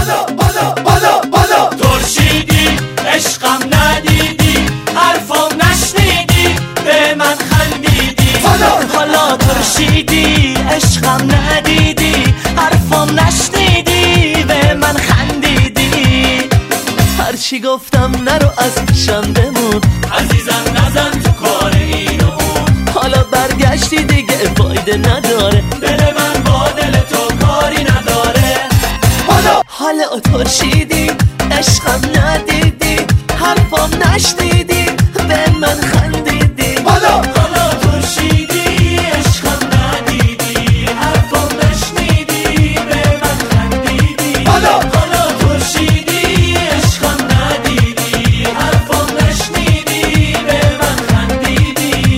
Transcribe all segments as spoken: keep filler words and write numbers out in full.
بالا بالا بالا بالا. ترشیدی عشقم ندیدی، حرفم نشنیدی، به من خندیدی. بالا حالا ترشیدی عشقم ندیدی، حرفم نشنیدی، به من خندیدی. هرچی گفتم نرو از پیشم بمون، عزیزم نزن تو کار این و اون. حالا برگشتی دیگه فایده نداره، دل من با دل تو کاری نداره. حالا حالا ترشیدی عشقم ندیدی، حرفم نشنیدی، به من خندیدی. حالا حالا ترشیدی عشقم ندیدی، حرفم نشنیدی، به من خندیدی. حالا حالا ترشیدی عشقم ندیدی، حرفم نشنیدی، به من خندیدی.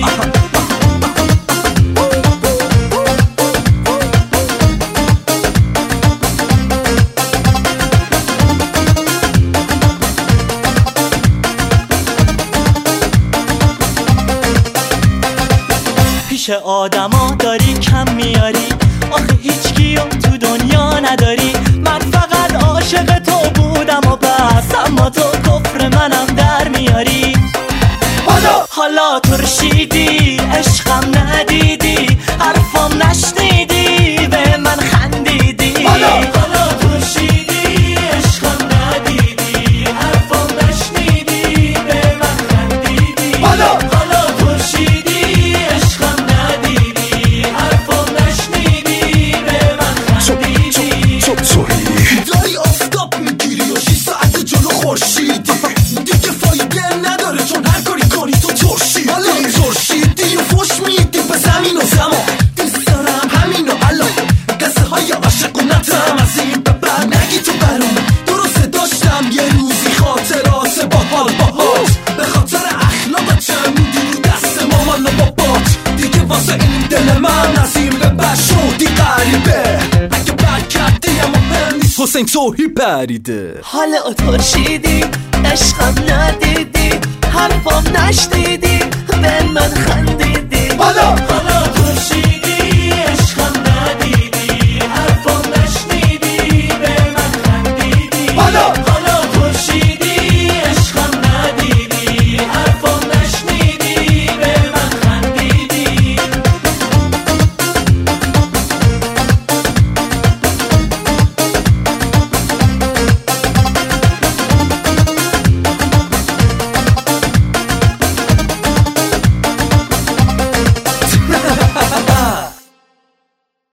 پیش آدما داری کم میاری، آخه هیچ کیو تو دنیا نداری. من فقط عاشق تو بودم و بس، اما تو کفر منم در میاری. حالا حالا ترشیدی عشقم ندیدی، حرفم نشنیدی، به من خندیدی. حالا حالا ترشیدی عشقم ندیدی، حرفم نشنیدی، به من خندیدی. حالا حالا ترشیدی عشقم ندیدی، حرفم نشنیدی، به من خندیدی. داری آفتاب میگیری و شیش ساعت جلو خورشیدی، دیگه فایده نداره چون هر کاری کنی تو ترشیدی. ترشیدی و فوش میدی به زمین و زمان، دوست دارم همین و الان قصه های عاشقونتم. از این به بعد نگی تو برام، درسته داشتم یه روزی خاطرات با حال باهات، به خاطر اخلاقت چه میدی رو دست مامان و بابات. دیگه واسه این دل من از این به بعد شدی غریبه، اگه بد کردی اما من نیست حسین توهی پریده. حالا ترشیدی عشقم ندیدی، حرفم نشنیدی، به من خندیدی. حالا حالا ترشیدی